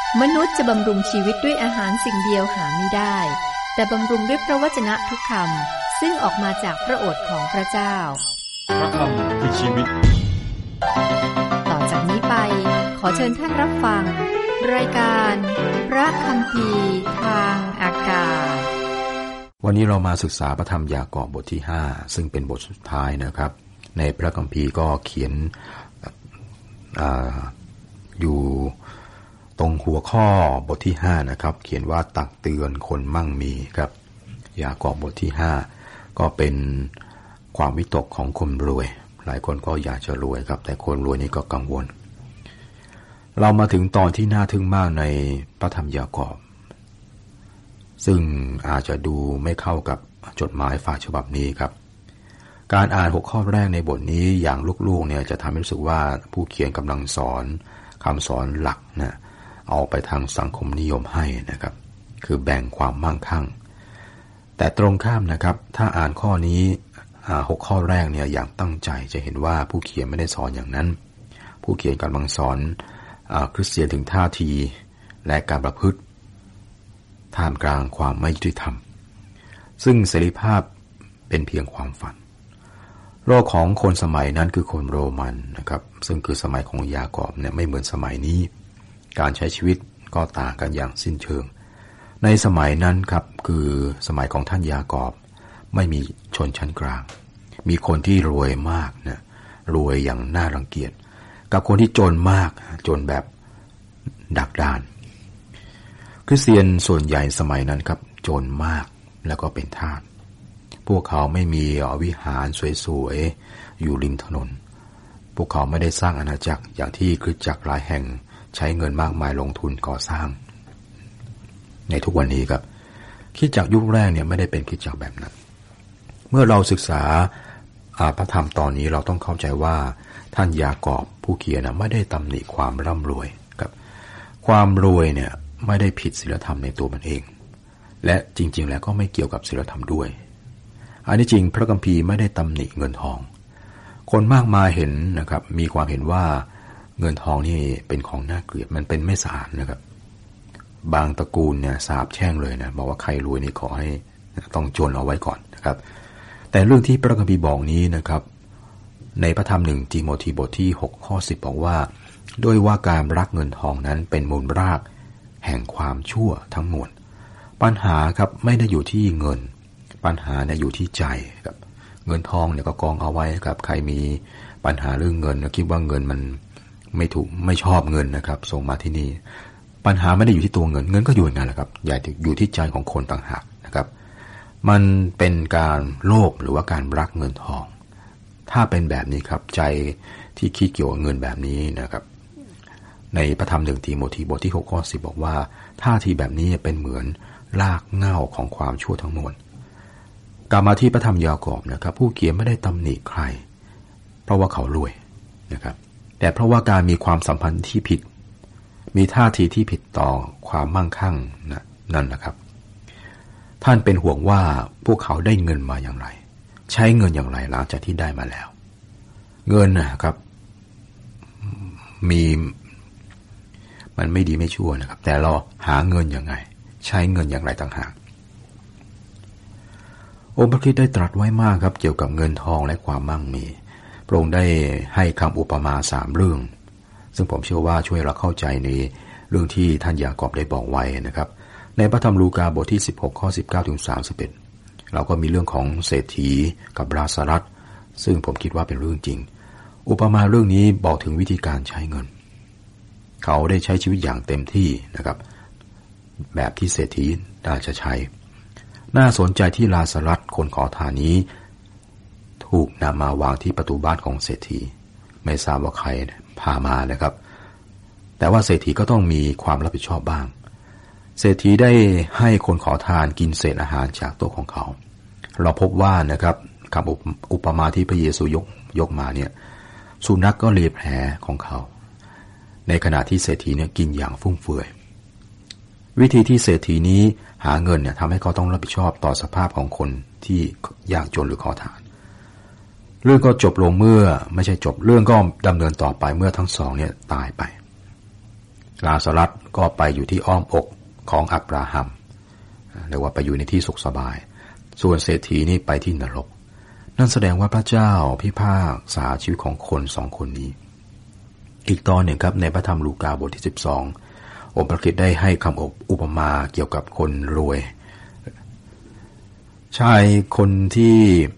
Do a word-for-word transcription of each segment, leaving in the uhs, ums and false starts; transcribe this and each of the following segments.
มนุษย์จะบำรุงชีวิตด้วยอาหารสิ่งเดียวหาไม่ได้แต่บำรุงด้วยพระวจนะทุกคำซึ่งออกมาจากพระโอษฐ์ของพระเจ้าพระคำคือชีวิตต่อจากนี้ไปขอเชิญท่านรับฟังรายการพระคัมภีร์ทางอากาศวันนี้เรามาศึกษาพระธรรมยากอบบทที่ห้าซึ่งเป็นบทสุดท้ายนะครับในพระคัมภีร์ก็เขียน อ, อยู่ตรงหัวข้อบทที่ห้านะครับเขียนว่าตักเตือนคนมั่งมีครับยากอบบทที่ห้าก็เป็นความวิตกของคนรวยหลายคนก็อยากจะรวยครับแต่คนรวยนี่ก็กังวลเรามาถึงตอนที่น่าทึ่งมากในพระธรรมยากอบซึ่งอาจจะดูไม่เข้ากับจดหมายฝากฉบับนี้ครับการอ่านหกข้อแรกในบทนี้อย่างลูกๆเนี่ยจะทำให้รู้สึกว่าผู้เขียนกำลังสอนคำสอนหลักนะเอาไปทางสังคมนิยมให้นะครับคือแบ่งความมั่งคั่งแต่ตรงข้ามนะครับถ้าอ่านข้อนี้หกข้อแรกเนี่ยอย่างตั้งใจจะเห็นว่าผู้เขียนไม่ได้สอนอย่างนั้นผู้เขียนกำลังสอนคริสเตียนถึงท่าทีและการประพฤติท่ามกลางความไม่ยุติธรรมซึ่งเสรีภาพเป็นเพียงความฝันโลกของคนสมัยนั้นคือคนโรมันนะครับซึ่งคือสมัยของยากอบเนี่ยไม่เหมือนสมัยนี้การใช้ชีวิตก็ต่างกันอย่างสิ้นเชิงในสมัยนั้นครับคือสมัยของท่านยากอบไม่มีชนชั้นกลางมีคนที่รวยมากนะรวยอย่างน่ารังเกียจกับคนที่จนมากจนแบบดักดานคริสเตียนส่วนใหญ่สมัยนั้นครับจนมากแล้วก็เป็นทาสพวกเขาไม่มีวิหารสวยๆอยู่ริมถนนพวกเขาไม่ได้สร้างอาณาจักรอย่างที่คริสตจักรหลายแห่งใช้เงินมากมายลงทุนก่อสร้างในทุกวันนี้ครับคริสตจักรยุคแรกเนี่ยไม่ได้เป็นคริสตจักรแบบนั้นเมื่อเราศึกษาพระธรรมตอนนี้เราต้องเข้าใจว่าท่านยากอบผู้เขียนไม่ได้ตำหนิความร่ำรวยครับความรวยเนี่ยไม่ได้ผิดศีลธรรมในตัวมันเองและจริงๆแล้วก็ไม่เกี่ยวกับศีลธรรมด้วยอันนี้จริงพระคัมภีร์ไม่ได้ตำหนิเงินทองคนมากมายเห็นนะครับมีความเห็นว่าเงินทองนี่เป็นของน่าเกลียดมันเป็นไม่สะอาดนะครับบางตระกูลเนี่ยสาปแช่งเลยนะบอกว่าใครรวยนี่ขอให้ต้องจนเอาไว้ก่อนนะครับแต่เรื่องที่พระคัมภีร์บอกนี้นะครับในพระธรรมหนึ่งติโมธีบทที่หกข้อสิบบอกว่าด้วยว่าการรักเงินทองนั้นเป็นมูลรากแห่งความชั่วทั้งมวลปัญหาครับไม่ได้อยู่ที่เงินปัญหาเนี่ยอยู่ที่ใจครับเงินทองเนี่ยก็กองเอาไว้ครับใครมีปัญหาเรื่องเงินคิดว่าเงินมันไม่ถูกไม่ชอบเงินนะครับส่งมาที่นี่ปัญหาไม่ได้อยู่ที่ตัวเงินเงินก็อยู่อย่างนั้นแหละครับใหญ่อยู่ที่ใจของคนต่างหากนะครับมันเป็นการโลภหรือว่าการรักเงินทองถ้าเป็นแบบนี้ครับใจที่คิดเกี่ยวกับเงินแบบนี้นะครับในพระธรรมหนึ่งติโมธีบทที่หกข้อสิบบอกว่าท่าทีแบบนี้เป็นเหมือนรากเหง้าของความชั่วทั้งมวลกลับมาที่พระธรรมยากอบนะครับผู้เขียนไม่ได้ตำหนิใครเพราะว่าเขารวยนะครับแต่เพราะว่าการมีความสัมพันธ์ที่ผิดมีท่าทีที่ผิดต่อความมั่งคั่งนะนั่นนะครับท่านเป็นห่วงว่าพวกเขาได้เงินมาอย่างไรใช้เงินอย่างไรหลังจากที่ได้มาแล้วเงินนะครับมีมันไม่ดีไม่ชั่วนะครับแต่เราหาเงินยังไงใช้เงินอย่างไรต่างหากองค์พระคริสต์ได้ตรัสไว้มากครับเกี่ยวกับเงินทองและความมั่งมีพระองค์ได้ให้คำอุปมาสามเรื่องซึ่งผมเชื่อว่าช่วยเราเข้าใจในเรื่องที่ท่านยากอบได้บอกไว้นะครับในพระธรรมลูกาบทที่สิบหกข้อสิบเก้าถึงสามสิบเอ็ดเราก็มีเรื่องของเศรษฐีกับลาซารัสซึ่งผมคิดว่าเป็นเรื่องจริงอุปมาเรื่องนี้บอกถึงวิธีการใช้เงินเขาได้ใช้ชีวิตอย่างเต็มที่นะครับแบบที่เศรษฐีน่าจะใช้น่าสนใจที่ลาซารัสคนขอทานนี้ถูกนำมาวางที่ประตูบ้านของเศรษฐีไม่ทราบว่าใครพามานะครับแต่ว่าเศรษฐีก็ต้องมีความรับผิดชอบบ้างเศรษฐีได้ให้คนขอทานกินเศษอาหารจากโต๊ะของเขาเราพบว่านะครับคำอุปมาที่พระเยซูยกยกมาเนี่ยสุนัข ก, ก็เลียแผลของเขาในขณะที่เศรษฐีเนี่ยกินอย่างฟุ่มเฟือยวิธีที่เศรษฐีนี้หาเงินเนี่ยทำให้เขาต้องรับผิดชอบต่อสภาพของคนที่ยากจนหรือขอทานเรื่องก็จบลงเมื่อไม่ใช่จบเรื่องก็ดำเนินต่อไปเมื่อทั้งสองเนี่ยตายไปลาซารัสก็ไปอยู่ที่อ้อมอกของอับราฮัมเรียกว่าไปอยู่ในที่สุขสบายส่วนเศรษฐีนี่ไปที่นรกนั่นแสดงว่าพระเจ้าพิพากษาชีวิตของคนสองคนนี้อีกตอนหนึ่งครับในพระธรรมลูกาบทที่สิบสององค์พระคริสต์ได้ให้คำอุปมาเกี่ยวกับคนรวยชายคนที่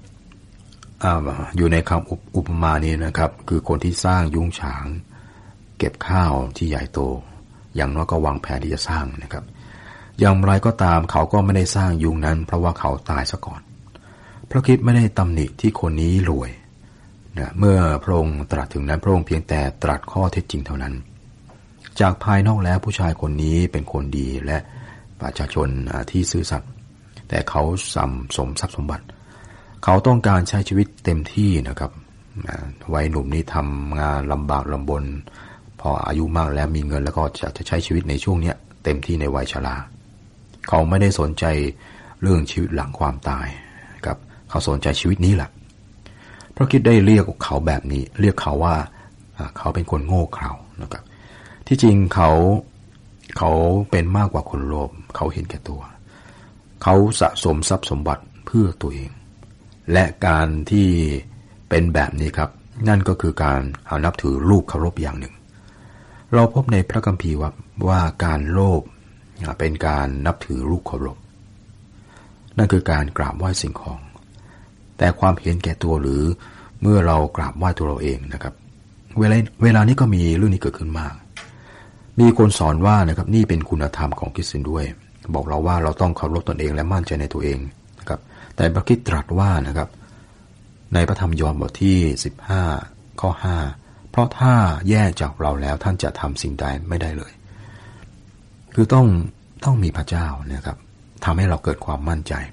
อยู่ในคำอุปมานี้นะครับคือคนที่สร้างยุ้งฉางเก็บข้าวที่ใหญ่โตอย่างน้อยก็วางแผนที่จะสร้างนะครับอย่างไรก็ตามเขาก็ไม่ได้สร้างยุ้งนั้นเพราะว่าเขาตายซะก่อนพระคริสต์ไม่ได้ตำหนิที่คนนี้รวยนะเมื่อพระองค์ตรัสถึงนั้นพระองค์เพียงแต่ตรัสข้อเท็จจริงเท่านั้นจากภายนอกแล้วผู้ชายคนนี้เป็นคนดีและประชาชนที่ซื่อสัตย์แต่เขาสัมสมทรัพย์สมบัติเขาต้องการใช้ชีวิตเต็มที่นะครับวัยหนุ่มนี้ทำงานลำบากลำบนพออายุมากแล้วมีเงินแล้วก็จะจะใช้ชีวิตในช่วงนี้เต็มที่ในวัยชราเขาไม่ได้สนใจเรื่องชีวิตหลังความตายครับเขาสนใจชีวิตนี้แหละพระคริสต์ได้เรียกเขาแบบนี้เรียกเขาว่าเขาเป็นคนโง่เขลานะครับที่จริงเขาเขาเป็นมากกว่าคนโลภเขาเห็นแก่ตัวเขาสะสมทรัพย์สมบัติเพื่อตัวเองและการที่เป็นแบบนี้ครับนั่นก็คือการเอานับถือรูปเคารพอย่างหนึ่งเราพบในพระคัมภีร์ว่าว่าการโลภเป็นการนับถือรูปเคารพนั่นคือการกราบไหว้สิ่งของแต่ความเห็นแก่ตัวหรือเมื่อเรากราบไหว้ตัวเราเองนะครับเวลาเวลานี้ก็มีเรื่องนี้เกิดขึ้นมากมีคนสอนว่านะครับนี่เป็นคุณธรรมของคริสเตียนด้วยบอกเราว่าเราต้องเคารพตนเองและมั่นใจในตัวเองนะครับแต่พระคริสต์ตรัสว่านะครับในพระธรรมยอห์นบทที่สิบห้าข้อห้าเพราะถ้าแยกจากเราแล้วท่านจะทำสิ่งใดไม่ได้เลยคือต้องต้องมีพระเจ้านะครับทำให้เราเกิดความมั่นใจ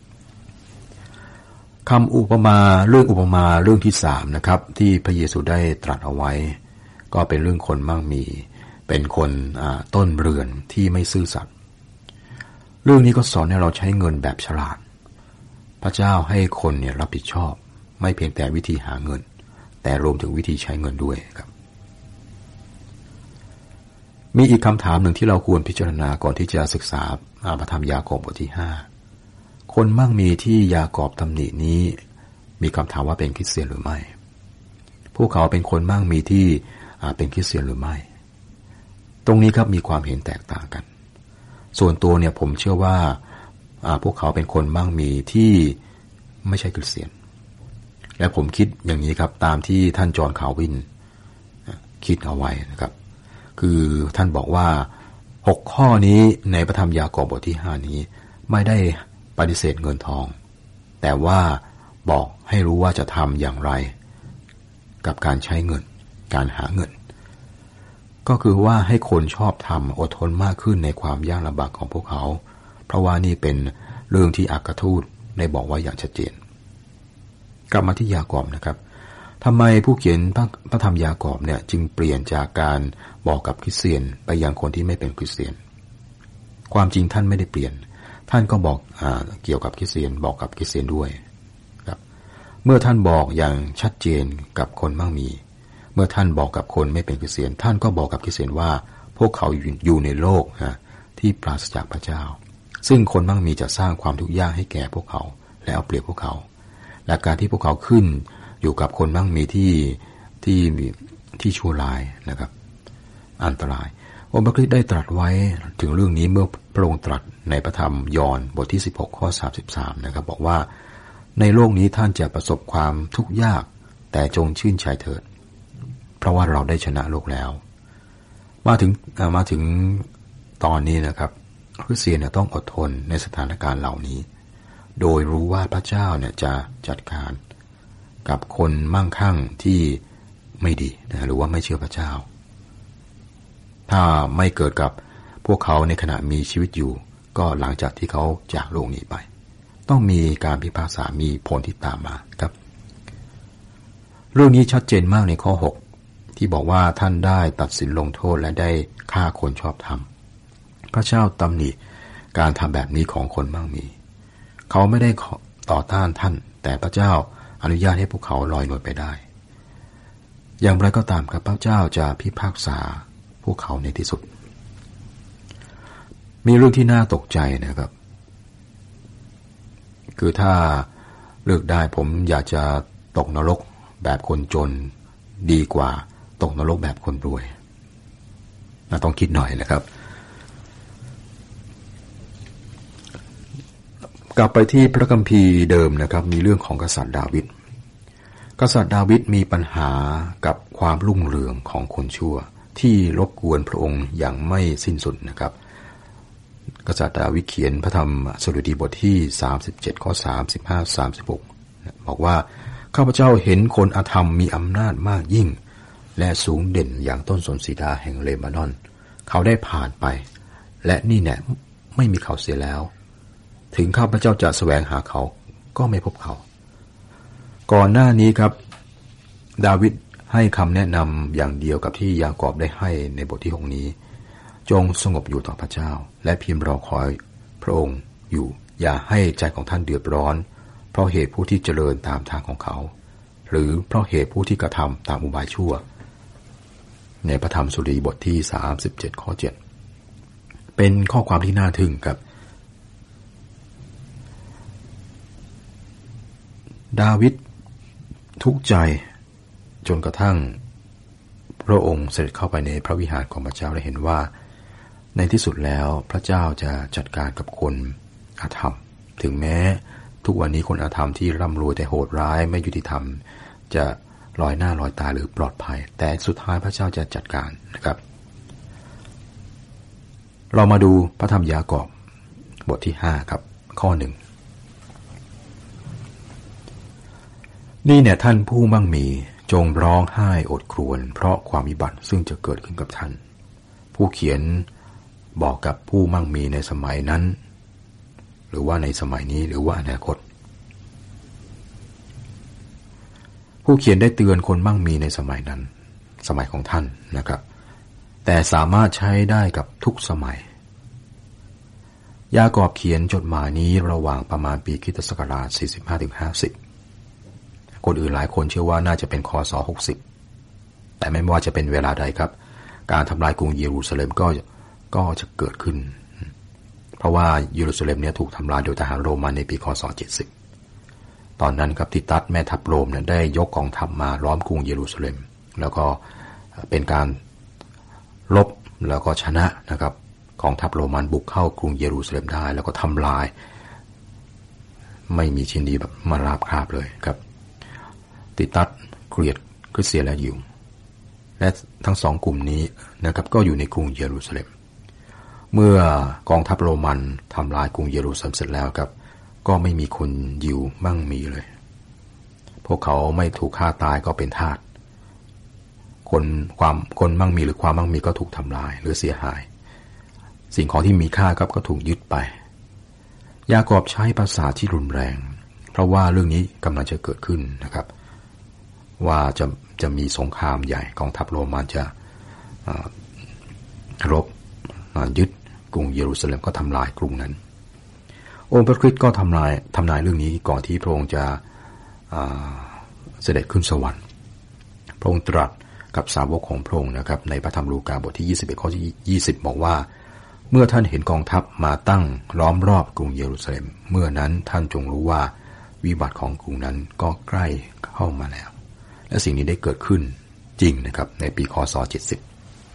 คำอุปมาเรื่องอุปมาเรื่องที่สามนะครับที่พระเยซูได้ตรัสเอาไว้ก็เป็นเรื่องคนมั่งมีเป็นคนต้นเรือนที่ไม่ซื่อสัตย์เรื่องนี้ก็สอนให้เราใช้เงินแบบฉลาดพระเจ้าให้คนเนี่ยรับผิดชอบไม่เพียงแต่วิธีหาเงินแต่รวมถึงวิธีใช้เงินด้วยครับมีอีกคำถามหนึ่งที่เราควรพิจารณาก่อนที่จะศึกษาพระธรรมยากอบบทที่ห้าคนมั่งมีที่ยากอบตำหนินี้มีคำถามว่าเป็นคริสเตียนหรือไม่พวกเขาเป็นคนมั่งมีที่เป็นคริสเตียนหรือไม่ตรงนี้ครับมีความเห็นแตกต่างกันส่วนตัวเนี่ยผมเชื่อว่าพวกเขาเป็นคนมั่งมีที่ไม่ใช่คริสเตียนและผมคิดอย่างนี้ครับตามที่ท่านจอห์นคาร์วินคิดเอาไว้นะครับคือท่านบอกว่าหกข้อนี้ในพระธรรมยากอบบทที่ห้านี้ไม่ได้ปฏิเสธเงินทองแต่ว่าบอกให้รู้ว่าจะทำอย่างไรกับการใช้เงินการหาเงินก็คือว่าให้คนชอบทำอดทนมากขึ้นในความยากลำบากของพวกเขาเพราะว่านี่เป็นเรื่องที่อัครทูตได้บอกไว้อย่างชัดเจนกลับมาที่ยากอบนะครับทำไมผู้เขียนพระพระธรรมยากอบเนี่ยจึงเปลี่ยนจากการบอกกับคริสเตียนไปยังคนที่ไม่เป็นคริสเตียนความจริงท่านไม่ได้เปลี่ยนท่านก็บอกอ่าเกี่ยวกับคริสเตียนบอกกับคริสเตียนด้วยครับเมื่อท่านบอกอย่างชัดเจนกับคนมั่งมีเมื่อท่านบอกกับคนไม่เป็นคริสเตียนท่านก็บอกกับคริสเตียนว่าพวกเขาอยู่ในโลกนะที่ปราศจากพระเจ้าซึ่งคนมั่งมีจะสร้างความทุกข์ยากให้แก่พวกเขาและเอาเปรียบพวกเขาและการที่พวกเขาขึ้นอยู่กับคนมั่งมีที่ที่ที่ชั่วร้ายนะครับอันตรายองค์พระคริสต์ได้ตรัสไว้ถึงเรื่องนี้เมื่อพระองค์ตรัสในพระธรรมยอห์นบทที่สิบหกข้อสามสิบสามนะครับบอกว่าในโลกนี้ท่านจะประสบความทุกข์ยากแต่จงชื่นใจเถิดเพราะว่าเราได้ชนะโลกแล้วมาถึงมาถึงตอนนี้นะครับคริสเตียนต้องอดทนในสถานการณ์เหล่านี้โดยรู้ว่าพระเจ้าเนี่ยจะจัดการกับคนมั่งคั่งที่ไม่ดีนะหรือว่าไม่เชื่อพระเจ้าถ้าไม่เกิดกับพวกเขาในขณะมีชีวิตอยู่ก็หลังจากที่เขาจากโลกนี้ไปต้องมีการพิพากษามีผลที่ตามมาครับเรื่องนี้ชัดเจนมากในข้อหกที่บอกว่าท่านได้ตัดสินลงโทษและได้ฆ่าคนชอบธรรมพระเจ้าตำหนิการทำแบบนี้ของคนมั่งมีเขาไม่ได้ต่อต้านท่านแต่พระเจ้าอนุญาตให้พวกเขาลอยนวลไปได้อย่างไรก็ตามครับพระเจ้าจะพิพากษาพวกเขาในที่สุดมีเรื่องที่น่าตกใจนะครับคือถ้าเลือกได้ผมอยากจะตกนรกแบบคนจนดีกว่าตกนรกแบบคนรวยน่าต้องคิดหน่อยนะครับกลับไปที่พระคัมภีร์เดิมนะครับมีเรื่องของกษัตริย์ดาวิดกษัตริย์ดาวิดมีปัญหากับความรุ่งเรืองของคนชั่วที่รบกวนพระองค์อย่างไม่สิ้นสุดนะครับกษัตริย์ดาวิดเขียนพระธรรมสดุดีบทที่สามสิบเจ็ดข้อสามสิบห้า สามสิบหกบอกว่าข้าพเจ้าเห็นคนอธรรมมีอำนาจมากยิ่งและสูงเด่นอย่างต้นสนสีดาแห่งเลบานอนเขาได้ผ่านไปและนี่แน่ไม่มีเขาเสียแล้วถึงข้าพเจ้าจะแสวงหาเขาก็ไม่พบเขาก่อนหน้านี้ครับดาวิดให้คำแนะนำอย่างเดียวกับที่ยากอบได้ให้ในบทที่หกนี้จงสงบอยู่ต่อพระเจ้าและพิมพ์รอคอยพระองค์อยู่อย่าให้ใจของท่านเดือดร้อนเพราะเหตุผู้ที่เจริญตามทางของเขาหรือเพราะเหตุผู้ที่กระทำตามอุบายชั่วในพระธรรมสดุดีบทที่สามสิบเจ็ดข้อเจ็ดเป็นข้อความที่น่าทึ่งครับดาวิดทุกข์ใจจนกระทั่งพระองค์เสด็จเข้าไปในพระวิหารของพระเจ้าและเห็นว่าในที่สุดแล้วพระเจ้าจะจัดการกับคนอธรรมถึงแม้ทุกวันนี้คนอธรรมที่ร่ำรวยแต่โหดร้ายไม่ยุติธรรมจะลอยหน้าลอยตาหรือปลอดภัยแต่สุดท้ายพระเจ้าจะจัดการนะครับเรามาดูพระธรรมยากอบบทที่ห้าครับข้อหนึ่งนี่เนี่ยท่านผู้มั่งมีจงร้องไห้อดครวญเพราะความวิบัติซึ่งจะเกิดขึ้นกับท่านผู้เขียนบอกกับผู้มั่งมีในสมัยนั้นหรือว่าในสมัยนี้หรือว่าอนาคตผู้เขียนได้เตือนคนมั่งมีในสมัยนั้นสมัยของท่านนะครับแต่สามารถใช้ได้กับทุกสมัยยากอบเขียนจดหมายนี้ระหว่างประมาณปีคริสตศักราช สี่สิบห้าถึงห้าสิบ คนอื่นหลายคนเชื่อว่าน่าจะเป็นคศหกสิบแต่ไม่ว่าจะเป็นเวลาใดครับการทำลายกรุงเยรูซาเล็มก็ก็จะเกิดขึ้นเพราะว่าเยรูซาเล็มเนี่ยถูกทำลายโดยทหารโรมันในปีคศเจ็ดสิบตอนนั้นครับทิตัสแม่ทัพโรมเนี่ยได้ยกกองทัพมาล้อมกรุงเยรูซาเล็มแล้วก็เป็นการรบแล้วก็ชนะนะครับกองทัพโรมันบุกเข้ากรุงเยรูซาเล็มได้แล้วก็ทำลายไม่มีชิ้นดีแบบมาราบคาบเลยครับติตัสเกลียดคริสเตียนและยิวและทั้งสองกลุ่มนี้นะครับก็อยู่ในกรุงเยรูซาเล็มเมื่อกองทัพโรมันทำลายกรุงเยรูซาเล็มเสร็จแล้วครับก็ไม่มีคนยิวมั่งมีเลยพวกเขาไม่ถูกฆ่าตายก็เป็นทาสคนความคนมั่งมีหรือความมั่งมีก็ถูกทำลายหรือเสียหายสิ่งของที่มีค่าครับก็ถูกยึดไปยากอบใช้ภาษาที่รุนแรงเพราะว่าเรื่องนี้กำลังจะเกิดขึ้นนะครับว่าจะจะมีสงครามใหญ่กองทัพโรมันจะรบยึดกรุงเยรูซาเล็มก็ทำลายกรุงนั้นองค์พระคริสต์ก็ทำลายทำนายเรื่องนี้ก่อนที่พระองค์จะเสด็จขึ้นสวรรค์พระองค์ตรัสกับสาวกของพระองค์นะครับในพระธรรมลูกาบทที่ยี่สิบเอ็ดข้อที่ยี่สิบบอกว่าเมื่อท่านเห็นกองทัพมาตั้งล้อมรอบกรุงเยรูซาเล็มเมื่อนั้นท่านจงรู้ว่าวิบัติของกรุงนั้นก็ใกล้เข้ามาแล้วและสิ่งนี้ได้เกิดขึ้นจริงนะครับในปีคศเจ็ดสิบ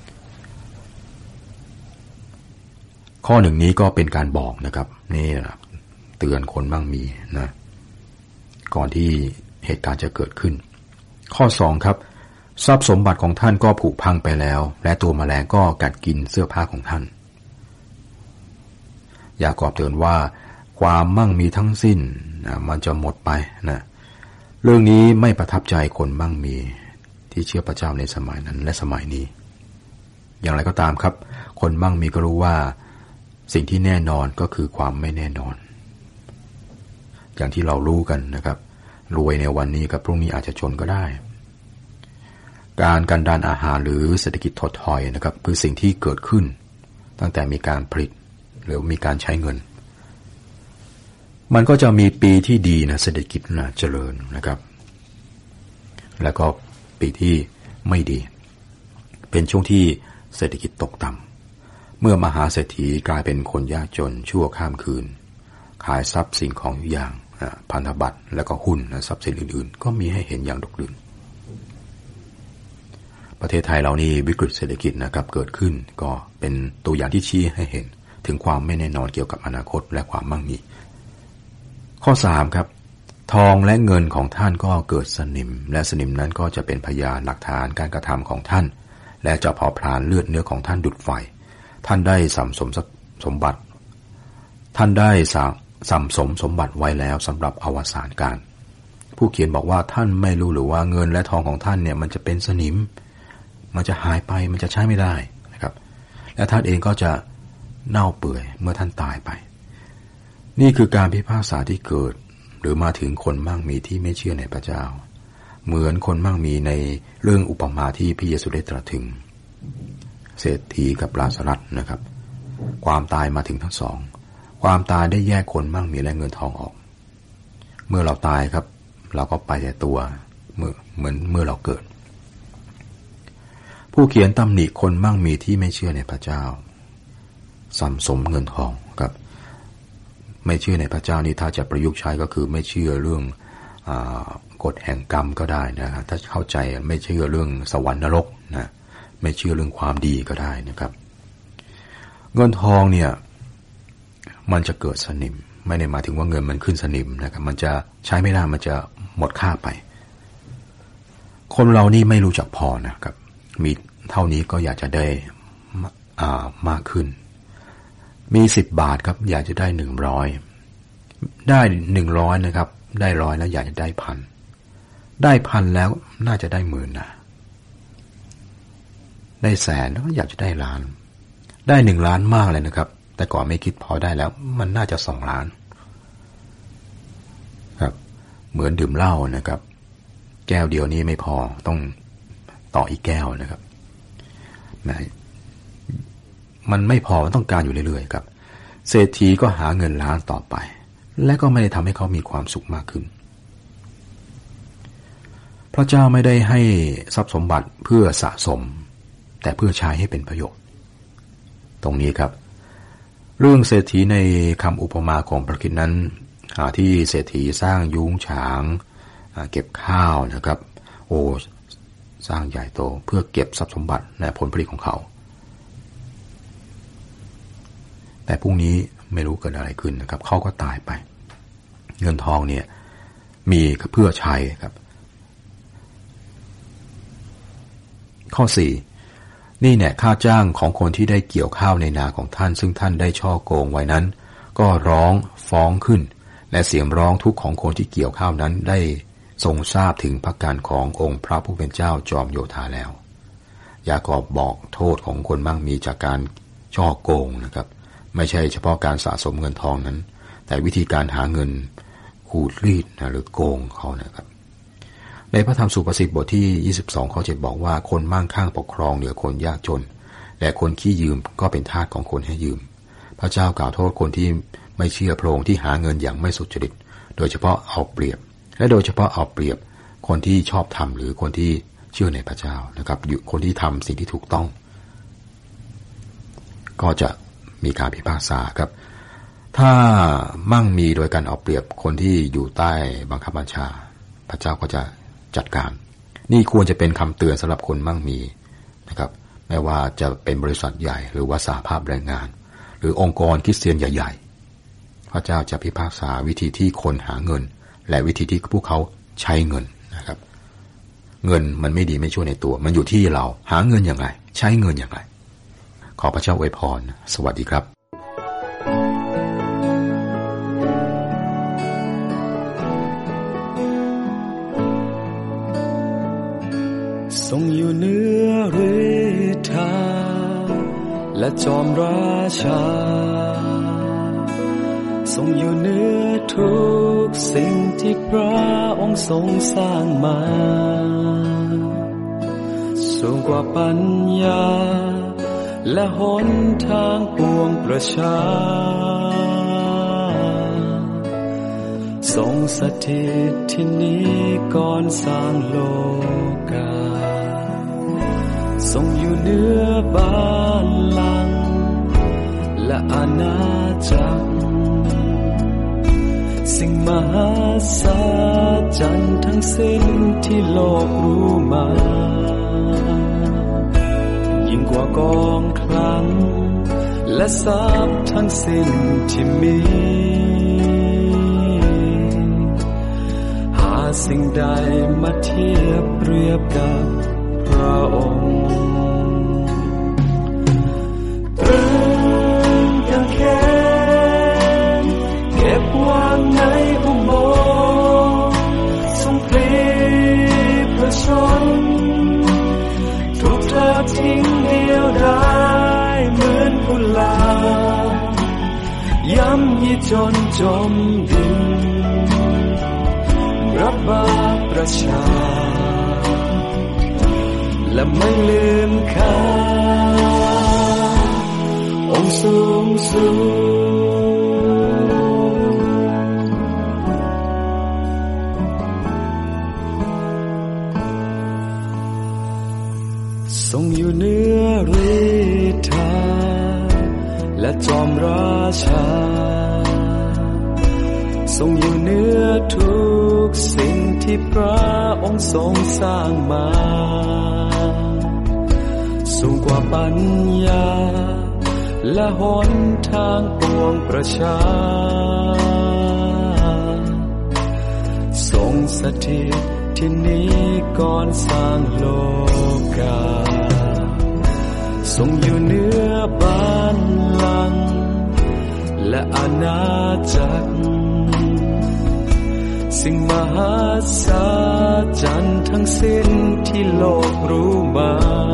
ข้อหนึ่งนี้ก็เป็นการบอกนะครับนี่เตือนคนมั่งมีนะก่อนที่เหตุการณ์จะเกิดขึ้นข้อสองครับทรัพย์สมบัติของท่านก็ผุพังไปแล้วและตัวแมลงก็กัดกินเสื้อผ้าของท่านยากอบเตือนว่าความมั่งมีทั้งสิ้นนะมันจะหมดไปนะเรื่องนี้ไม่ประทับใจคนมั่งมีที่เชื่อพระเจ้าในสมัยนั้นและสมัยนี้อย่างไรก็ตามครับคนมั่งมีก็รู้ว่าสิ่งที่แน่นอนก็คือความไม่แน่นอนอย่างที่เรารู้กันนะครับรวยในวันนี้กับพรุ่งนี้อาจจะจนก็ได้การกันดารอาหารหรือเศรษฐกิจถดถอยนะครับคือสิ่งที่เกิดขึ้นตั้งแต่มีการผลิตหรือมีการใช้เงินมันก็จะมีปีที่ดีนะเศรษฐกิจนะเจริญนะครับแล้วก็ปีที่ไม่ดีเป็นช่วงที่เศรษฐกิจตกต่ำเมื่อมหาเศรษฐีกลายเป็นคนยากจนชั่วข้ามคืนขายทรัพย์สิ่งของอยู่อย่างพันธบัตรและก็หุ้นและทรัพย์สินอื่นๆก็มีให้เห็นอย่างดกดื่นประเทศไทยเรานี่วิกฤตเศรษฐกิจนะครับเกิดขึ้นก็เป็นตัวอย่างที่ชี้ให้เห็นถึงความไม่แน่นอนเกี่ยวกับอนาคตและความมั่งมีข้อสามครับทองและเงินของท่านก็เกิดสนิมและสนิมนั้นก็จะเป็นพยานหลักฐานการกระทำของท่านและจะเผาผลาญเลือดเนื้อของท่านดุจไฟท่านได้สัมสมสมบัติท่านได้สัมสมสมบัติไว้แล้วสำหรับอวสานการผู้เขียนบอกว่าท่านไม่รู้หรือว่าเงินและทองของท่านเนี่ยมันจะเป็นสนิมมันจะหายไปมันจะใช้ไม่ได้นะครับและท่านเองก็จะเน่าเปื่อยเมื่อท่านตายไปนี่คือการพิพากษาที่เกิดหรือมาถึงคนมั่งมีที่ไม่เชื่อในพระเจ้าเหมือนคนมั่งมีในเรื่องอุปมาที่พระเยซูได้ตรัสถึงเศรษฐีกับลาซารัสนะครับความตายมาถึงทั้งสองความตายได้แยกคนมั่งมีและเงินทองออกเมื่อเราตายครับเราก็ไปแต่ตัวเมื่อเหมือนเมื่อเราเกิดผู้เขียนตำหนิคนมั่งมีที่ไม่เชื่อในพระเจ้าสัมสมเงินทองครับไม่เชื่อในพระเจ้านี่ถ้าจะประยุกต์ใช้ก็คือไม่เชื่อเรื่องอ่ากฎแห่งกรรมก็ได้นะครับถ้าเข้าใจไม่เชื่อเรื่องสวรรค์นรกนะไม่เชื่อเรื่องความดีก็ได้นะครับเงินทองเนี่ยมันจะเกิดสนิมไม่ได้หมายถึงว่าเงินมันขึ้นสนิมนะครับมันจะใช้ไม่ได้มันจะหมดค่าไปคนเรานี่ไม่รู้จักพอนะครับมีเท่านี้ก็อยากจะได้อ่ามากขึ้นมีสิบบาทครับอยากจะได้หนึ่งร้อยได้หนึ่งร้อยนะครับได้ร้อยแล้วอยากจะได้พันได้พันแล้วน่าจะได้หมื่นนะได้แสนแล้วก็อยากจะได้ล้านได้หนึ่งล้านมากเลยนะครับแต่ก่อนไม่คิดพอได้แล้วมันน่าจะสองล้านครับเหมือนดื่มเหล้านะครับแก้วเดียวนี้ไม่พอต้องต่ออีกแก้วนะครับนะมันไม่พอมันต้องการอยู่เรื่อยๆครับเศรษฐีก็หาเงินล้านต่อไปและก็ไม่ได้ทำให้เขามีความสุขมากขึ้นพระเจ้าไม่ได้ให้ทรัพย์สมบัติเพื่อสะสมแต่เพื่อใช้ให้เป็นประโยชน์ตรงนี้ครับเรื่องเศรษฐีในคำอุปมาของพระคริสต์นั้นที่เศรษฐีสร้างยุ้งฉางเก็บข้าวนะครับโอ้สร้างใหญ่โตเพื่อเก็บทรัพย์สมบัติและผลผลิตของเขาแต่พรุ่งนี้ไม่รู้เกิดอะไรขึ้นนะครับเขาก็ตายไปเงินทองเนี่ยมีเพื่อใช้ครับข้อสี่นี่เนี่ยค่าจ้างของคนที่ได้เกี่ยวข้าวในนาของท่านซึ่งท่านได้ช่อโกงไว้นั้นก็ร้องฟ้องขึ้นและเสียงร้องทุกข์ของคนที่เกี่ยวข้าวนั้นได้ทรงทราบถึงพระการขององค์พระผู้เป็นเจ้าจอมโยธาแล้วยากอบบอกโทษของคนมั่งมีจากการช่อโกงนะครับไม่ใช่เฉพาะการสะสมเงินทองนั้นแต่วิธีการหาเงินขูดรีดนะหรือโกงเขานะครับในพระธรรมสุภาษิตบทที่ยี่สิบสองข้อเจ็ดบอกว่าคนมั่งคั่งปกครองเหนือคนยากจนและคนขี้ยืมก็เป็นทาสของคนให้ยืมพระเจ้ากล่าวโทษคนที่ไม่เชื่อพระองค์ที่หาเงินอย่างไม่สุจริตโดยเฉพาะเอาเปรียบและโดยเฉพาะเอาเปรียบคนที่ชอบทำหรือคนที่เชื่อในพระเจ้านะครับอยู่คนที่ทำสิ่งที่ถูกต้องก็จะมีการพิพากษาครับถ้ามั่งมีโดยการเอาเปรียบคนที่อยู่ใต้บังคับบัญชาพระเจ้าก็จะจัดการนี่ควรจะเป็นคำเตือนสำหรับคนมั่งมีนะครับไม่ว่าจะเป็นบริษัทใหญ่หรือว่าสหภาพแรงงานหรือองค์กรคริสเตียนใหญ่ๆพระเจ้าจะพิพากษาวิธีที่คนหาเงินและวิธีที่พวกเขาใช้เงินนะครับเงินมันไม่ดีไม่ชั่วในตัวมันอยู่ที่เราหาเงินอย่างไรใช้เงินอย่างไรขอพระเจ้าอวยพรสวัสดีครับทรงอยู่เหนือฤทธาและจอมราชาทรงอยู่เหนือทุกสิ่งที่พระองค์ทรงสร้างมาสูงกว่าปัญญาและหนทางปวงประชาทรงสถิตที่นี้ก่อนสร้างโลกาทรงอยู่เหนือบ้านลังก์สิ่งมหัศจรรย์ทั้งสิ้นที่โลกรู้มายิ่งกว่ากองคลังและทรัพย์ทั้งสิ้นที่มีหาสิ่งใดมาเทียบเปรียบกับพระองค์ตรึงกางเขนเก็บวางในอุโมงค์ทรงพลีพระชนถูกทอดทิ้งเดียวดายเหมือนกุหลาบย้ำยีจนจมดินรับบาปประชาและไม่ลืมค่าองค์สูงสุดทรงอยู่เหนือฤทธาและจอมราชาทรงอยู่เหนือทุกสิ่งที่พระองค์ทรงสร้างมาสูงกว่าปัญญาและหนทางปวงประชาทรงสถิตที่นี้ก่อนสร้างโลกาทรงอยู่เหนือบัลลังก์และอาณาจักรสิ่งมหัศจรรย์ทั้งสิ้นที่โลกรู้มา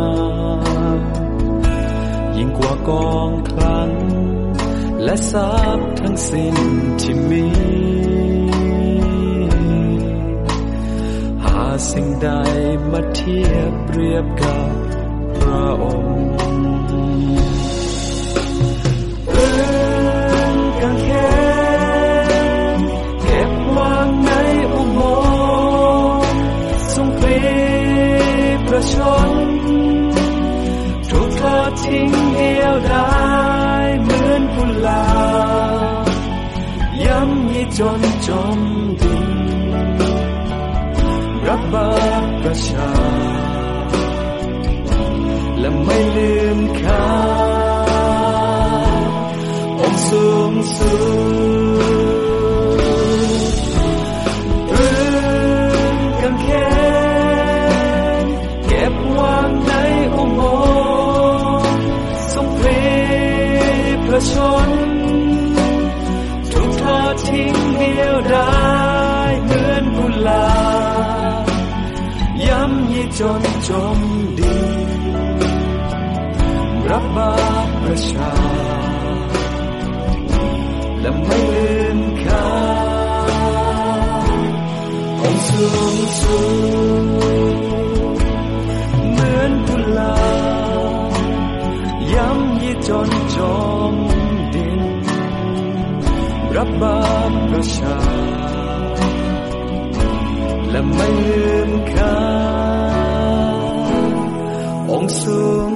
ยิ่งกว่ากองคลังและทรัพย์ทั้งสิ้นที่มีหาสิ่งใดมาเทียบเปรียบกับพระองค์ตรึงกางเขนเก็บวางในอุโมงค์ทรงพลีพระชนถูกทอดทิ้งเดียวดายเหมือนกุหลาบย้ำยีจนจมดินรับบาปประชาและไม่ลืมค่าองค์สูงสุดตรึงกางเขนเก็บวางในอุโมงค์ทรงพลีพระชนถูกทอดทิ้งเดียวดายเหมือนกุหลาบย้ำยีจนจมดินรับบาปประชาและไม่ลืมค่าองค์สูงสุดเหมือนกุหลาบย้ำยีจนจมดินรับบาปประชาและไม่ลืมค่าองค์สูง